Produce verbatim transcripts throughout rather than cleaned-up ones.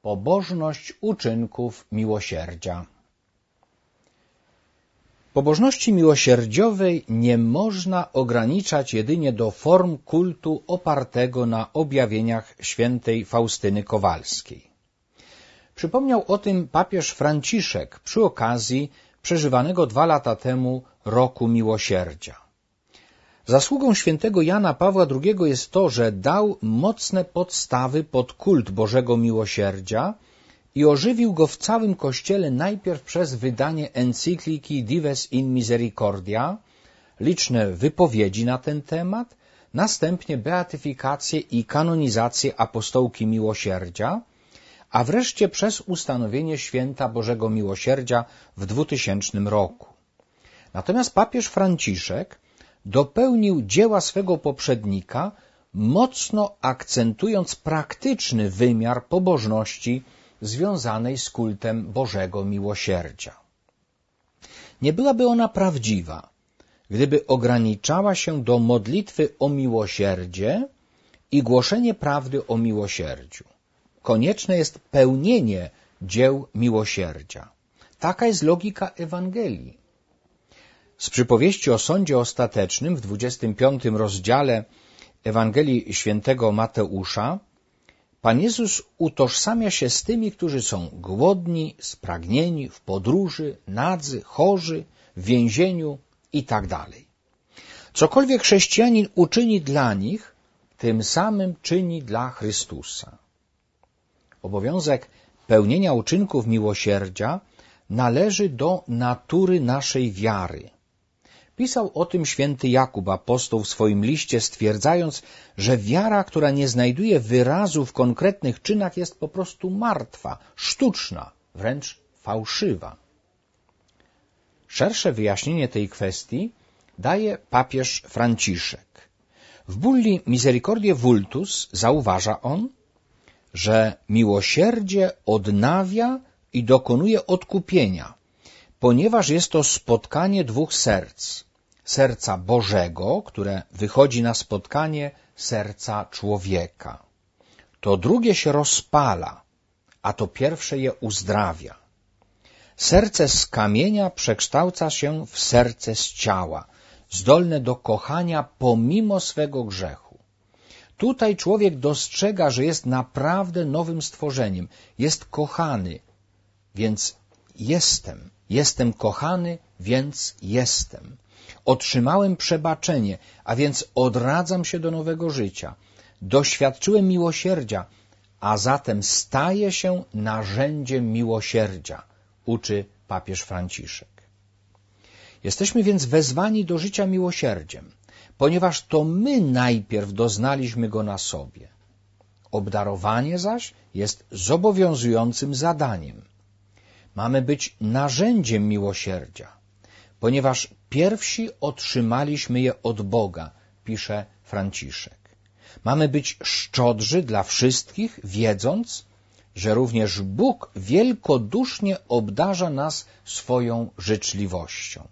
Pobożność uczynków miłosierdzia. Pobożności miłosierdziowej nie można ograniczać jedynie do form kultu opartego na objawieniach świętej Faustyny Kowalskiej. Przypomniał o tym papież Franciszek przy okazji przeżywanego dwa lata temu Roku Miłosierdzia. Zasługą świętego Jana Pawła drugiego jest to, że dał mocne podstawy pod kult Bożego Miłosierdzia i ożywił go w całym Kościele najpierw przez wydanie encykliki Dives in Misericordia, liczne wypowiedzi na ten temat, następnie beatyfikację i kanonizację apostołki miłosierdzia, a wreszcie przez ustanowienie święta Bożego Miłosierdzia w dwutysięcznym roku. Natomiast papież Franciszek dopełnił dzieła swego poprzednika, mocno akcentując praktyczny wymiar pobożności związanej z kultem Bożego Miłosierdzia. Nie byłaby ona prawdziwa, gdyby ograniczała się do modlitwy o miłosierdzie i głoszenie prawdy o miłosierdziu. Konieczne jest pełnienie dzieł miłosierdzia. Taka jest logika Ewangelii. Z przypowieści o sądzie ostatecznym w dwudziestym piątym rozdziale Ewangelii świętego Mateusza Pan Jezus utożsamia się z tymi, którzy są głodni, spragnieni, w podróży, nadzy, chorzy, w więzieniu i tak dalej. Cokolwiek chrześcijanin uczyni dla nich, tym samym czyni dla Chrystusa. Obowiązek pełnienia uczynków miłosierdzia należy do natury naszej wiary. Pisał o tym święty Jakub, apostoł, w swoim liście, stwierdzając, że wiara, która nie znajduje wyrazu w konkretnych czynach, jest po prostu martwa, sztuczna, wręcz fałszywa. Szersze wyjaśnienie tej kwestii daje papież Franciszek. W bulli Misericordiae Vultus zauważa on, że miłosierdzie odnawia i dokonuje odkupienia, ponieważ jest to spotkanie dwóch serc. Serca Bożego, które wychodzi na spotkanie serca człowieka. To drugie się rozpala, a to pierwsze je uzdrawia. Serce z kamienia przekształca się w serce z ciała, zdolne do kochania pomimo swego grzechu. Tutaj człowiek dostrzega, że jest naprawdę nowym stworzeniem, jest kochany, więc jestem. Jestem kochany, więc jestem. Otrzymałem przebaczenie, a więc odradzam się do nowego życia. Doświadczyłem miłosierdzia, a zatem staję się narzędziem miłosierdzia, uczy papież Franciszek. Jesteśmy więc wezwani do życia miłosierdziem, ponieważ to my najpierw doznaliśmy go na sobie. Obdarowanie zaś jest zobowiązującym zadaniem. Mamy być narzędziem miłosierdzia, ponieważ pierwsi otrzymaliśmy je od Boga, pisze Franciszek. Mamy być szczodrzy dla wszystkich, wiedząc, że również Bóg wielkodusznie obdarza nas swoją życzliwością.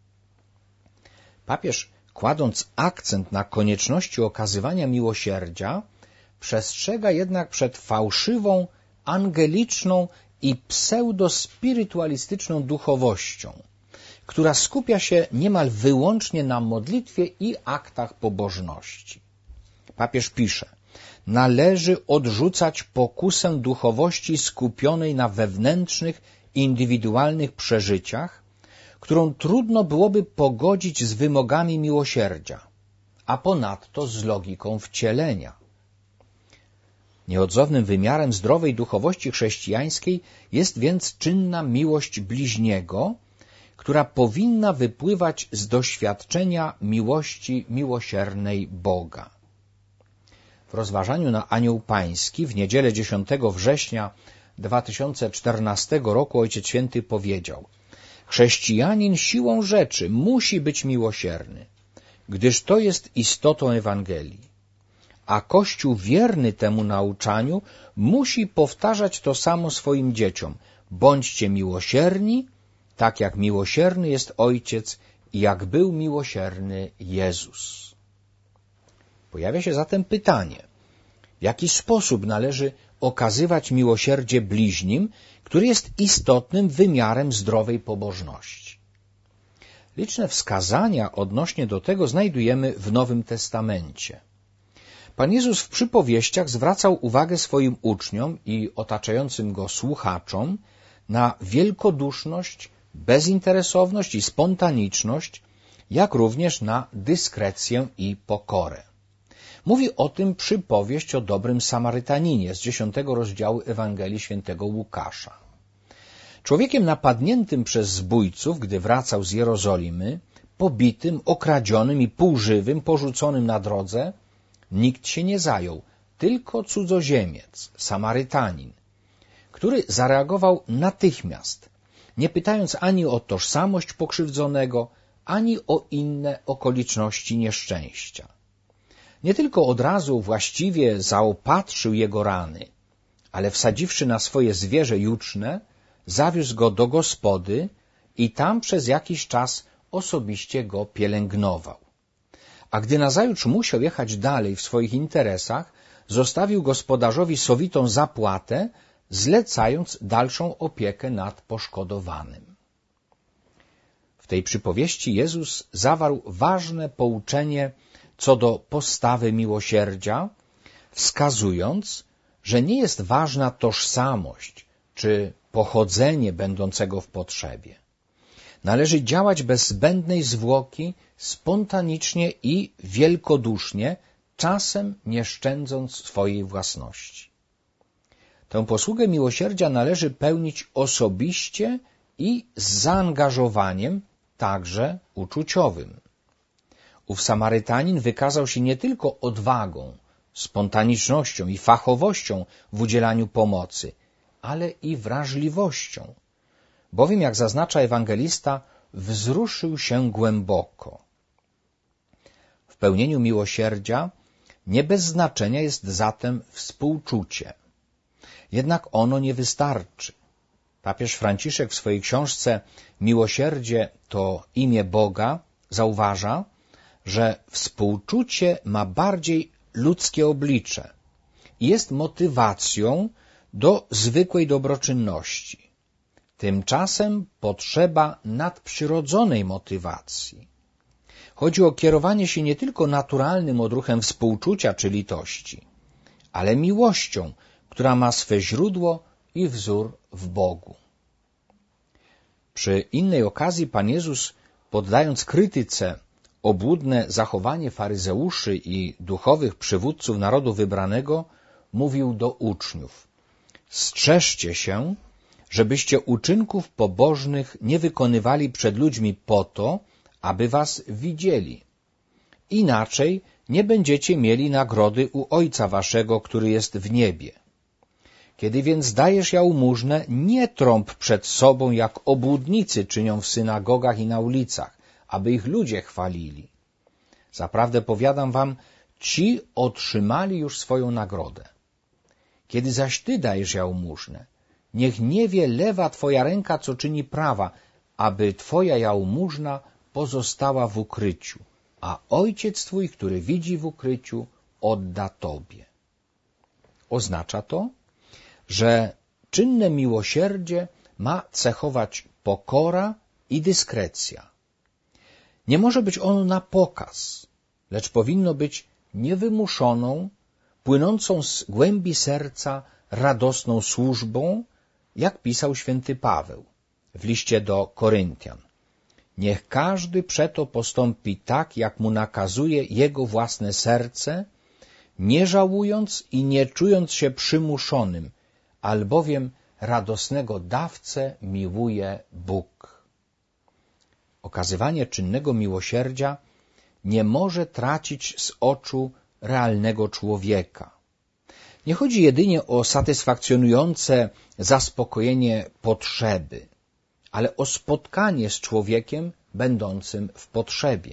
Papież, kładąc akcent na konieczności okazywania miłosierdzia, przestrzega jednak przed fałszywą, angeliczną i pseudospirytualistyczną duchowością, która skupia się niemal wyłącznie na modlitwie i aktach pobożności. Papież pisze, należy odrzucać pokusę duchowości skupionej na wewnętrznych, indywidualnych przeżyciach, którą trudno byłoby pogodzić z wymogami miłosierdzia, a ponadto z logiką wcielenia. Nieodzownym wymiarem zdrowej duchowości chrześcijańskiej jest więc czynna miłość bliźniego, która powinna wypływać z doświadczenia miłości miłosiernej Boga. W rozważaniu na Anioł Pański w niedzielę dziesiątego września dwa tysiące czternastego roku Ojciec Święty powiedział: chrześcijanin siłą rzeczy musi być miłosierny, gdyż to jest istotą Ewangelii. A Kościół wierny temu nauczaniu musi powtarzać to samo swoim dzieciom. Bądźcie miłosierni, tak jak miłosierny jest Ojciec i jak był miłosierny Jezus. Pojawia się zatem pytanie, w jaki sposób należy okazywać miłosierdzie bliźnim, który jest istotnym wymiarem zdrowej pobożności. Liczne wskazania odnośnie do tego znajdujemy w Nowym Testamencie. Pan Jezus w przypowieściach zwracał uwagę swoim uczniom i otaczającym go słuchaczom na wielkoduszność, bezinteresowność i spontaniczność, jak również na dyskrecję i pokorę. Mówi o tym przypowieść o dobrym Samarytaninie z dziesiątego rozdziału Ewangelii świętego Łukasza. Człowiekiem napadniętym przez zbójców, gdy wracał z Jerozolimy, pobitym, okradzionym i półżywym, porzuconym na drodze, nikt się nie zajął, tylko cudzoziemiec, Samarytanin, który zareagował natychmiast, nie pytając ani o tożsamość pokrzywdzonego, ani o inne okoliczności nieszczęścia. Nie tylko od razu właściwie zaopatrzył jego rany, ale wsadziwszy na swoje zwierzę juczne, zawiózł go do gospody i tam przez jakiś czas osobiście go pielęgnował. A gdy nazajutrz musiał jechać dalej w swoich interesach, zostawił gospodarzowi sowitą zapłatę, zlecając dalszą opiekę nad poszkodowanym. W tej przypowieści Jezus zawarł ważne pouczenie co do postawy miłosierdzia, wskazując, że nie jest ważna tożsamość czy pochodzenie będącego w potrzebie. Należy działać bez zbędnej zwłoki, spontanicznie i wielkodusznie, czasem nie szczędząc swojej własności. Tę posługę miłosierdzia należy pełnić osobiście i z zaangażowaniem, także uczuciowym. Ów Samarytanin wykazał się nie tylko odwagą, spontanicznością i fachowością w udzielaniu pomocy, ale i wrażliwością, bowiem, jak zaznacza ewangelista, wzruszył się głęboko. W pełnieniu miłosierdzia nie bez znaczenia jest zatem współczucie. Jednak ono nie wystarczy. Papież Franciszek w swojej książce Miłosierdzie to imię Boga zauważa, że współczucie ma bardziej ludzkie oblicze i jest motywacją do zwykłej dobroczynności. Tymczasem potrzeba nadprzyrodzonej motywacji. Chodzi o kierowanie się nie tylko naturalnym odruchem współczucia czy litości, ale miłością, która ma swe źródło i wzór w Bogu. Przy innej okazji Pan Jezus, poddając krytyce obłudne zachowanie faryzeuszy i duchowych przywódców narodu wybranego, mówił do uczniów: strzeżcie się, żebyście uczynków pobożnych nie wykonywali przed ludźmi po to, aby was widzieli. Inaczej nie będziecie mieli nagrody u Ojca waszego, który jest w niebie. Kiedy więc dajesz jałmużnę, nie trąb przed sobą, jak obłudnicy czynią w synagogach i na ulicach, aby ich ludzie chwalili. Zaprawdę powiadam wam, ci otrzymali już swoją nagrodę. Kiedy zaś ty dajesz jałmużnę, niech nie wie lewa twoja ręka, co czyni prawa, aby twoja jałmużna pozostała w ukryciu, a Ojciec twój, który widzi w ukryciu, odda tobie. Oznacza to, że czynne miłosierdzie ma cechować pokora i dyskrecja. Nie może być ono na pokaz, lecz powinno być niewymuszoną, płynącą z głębi serca radosną służbą, jak pisał święty Paweł w liście do Koryntian. Niech każdy przeto postąpi tak, jak mu nakazuje jego własne serce, nie żałując i nie czując się przymuszonym, albowiem radosnego dawcę miłuje Bóg. Okazywanie czynnego miłosierdzia nie może tracić z oczu realnego człowieka. Nie chodzi jedynie o satysfakcjonujące zaspokojenie potrzeby, ale o spotkanie z człowiekiem będącym w potrzebie.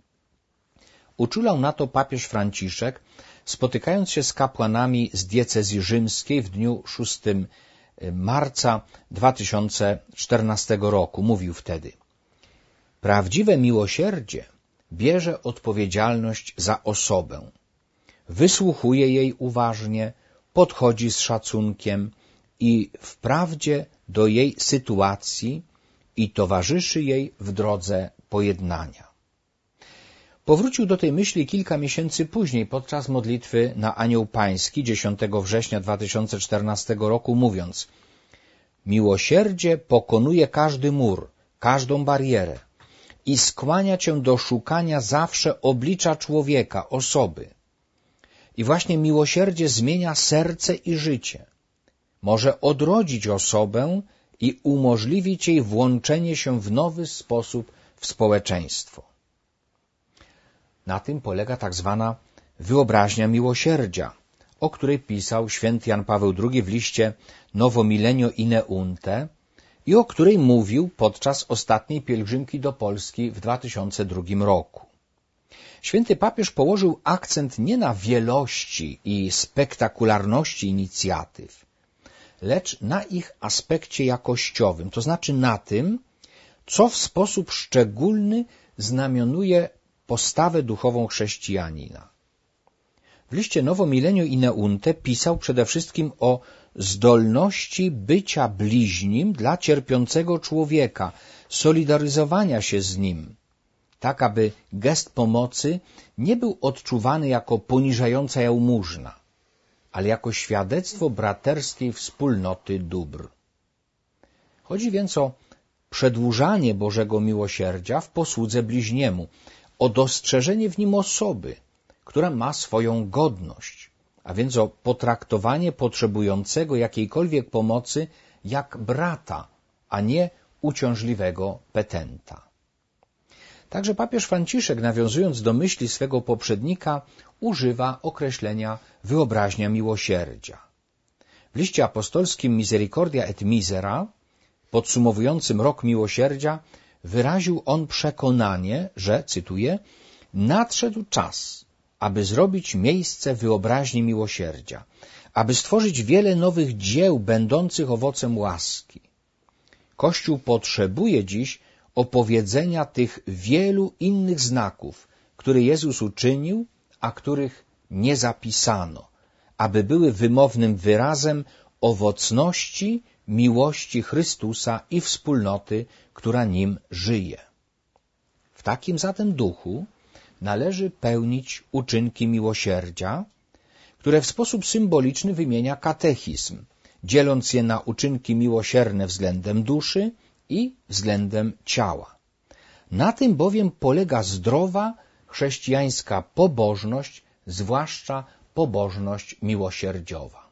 Uczulał na to papież Franciszek, spotykając się z kapłanami z diecezji rzymskiej w dniu szóstego marca dwa tysiące czternastego roku. Mówił wtedy: prawdziwe miłosierdzie bierze odpowiedzialność za osobę, wysłuchuje jej uważnie, podchodzi z szacunkiem i wprawdzie do jej sytuacji i towarzyszy jej w drodze pojednania. Powrócił do tej myśli kilka miesięcy później podczas modlitwy na Anioł Pański dziesiątego września dwa tysiące czternastego roku, mówiąc: miłosierdzie pokonuje każdy mur, każdą barierę i skłania cię do szukania zawsze oblicza człowieka, osoby. I właśnie miłosierdzie zmienia serce i życie. Może odrodzić osobę i umożliwić jej włączenie się w nowy sposób w społeczeństwo. Na tym polega tak zwana wyobraźnia miłosierdzia, o której pisał święty Jan Paweł drugi w liście Novo Millennio Ineunte i o której mówił podczas ostatniej pielgrzymki do Polski w dwa tysiące drugim roku. Święty papież położył akcent nie na wielości i spektakularności inicjatyw, lecz na ich aspekcie jakościowym, to znaczy na tym, co w sposób szczególny znamionuje postawę duchową chrześcijanina. W liście Novo Millennio Ineunte pisał przede wszystkim o zdolności bycia bliźnim dla cierpiącego człowieka, solidaryzowania się z nim, tak aby gest pomocy nie był odczuwany jako poniżająca jałmużna, ale jako świadectwo braterskiej wspólnoty dóbr. Chodzi więc o przedłużanie Bożego miłosierdzia w posłudze bliźniemu, o dostrzeżenie w nim osoby, która ma swoją godność, a więc o potraktowanie potrzebującego jakiejkolwiek pomocy jak brata, a nie uciążliwego petenta. Także papież Franciszek, nawiązując do myśli swego poprzednika, używa określenia wyobraźnia miłosierdzia. W liście apostolskim Misericordia et Misera, podsumowującym rok miłosierdzia, wyraził on przekonanie, że, cytuję, nadszedł czas, aby zrobić miejsce wyobraźni miłosierdzia, aby stworzyć wiele nowych dzieł będących owocem łaski. Kościół potrzebuje dziś opowiedzenia tych wielu innych znaków, które Jezus uczynił, a których nie zapisano, aby były wymownym wyrazem owocności miłości Chrystusa i wspólnoty, która nim żyje. W takim zatem duchu należy pełnić uczynki miłosierdzia, które w sposób symboliczny wymienia katechizm, dzieląc je na uczynki miłosierne względem duszy i względem ciała. Na tym bowiem polega zdrowa chrześcijańska pobożność, zwłaszcza pobożność miłosierdziowa.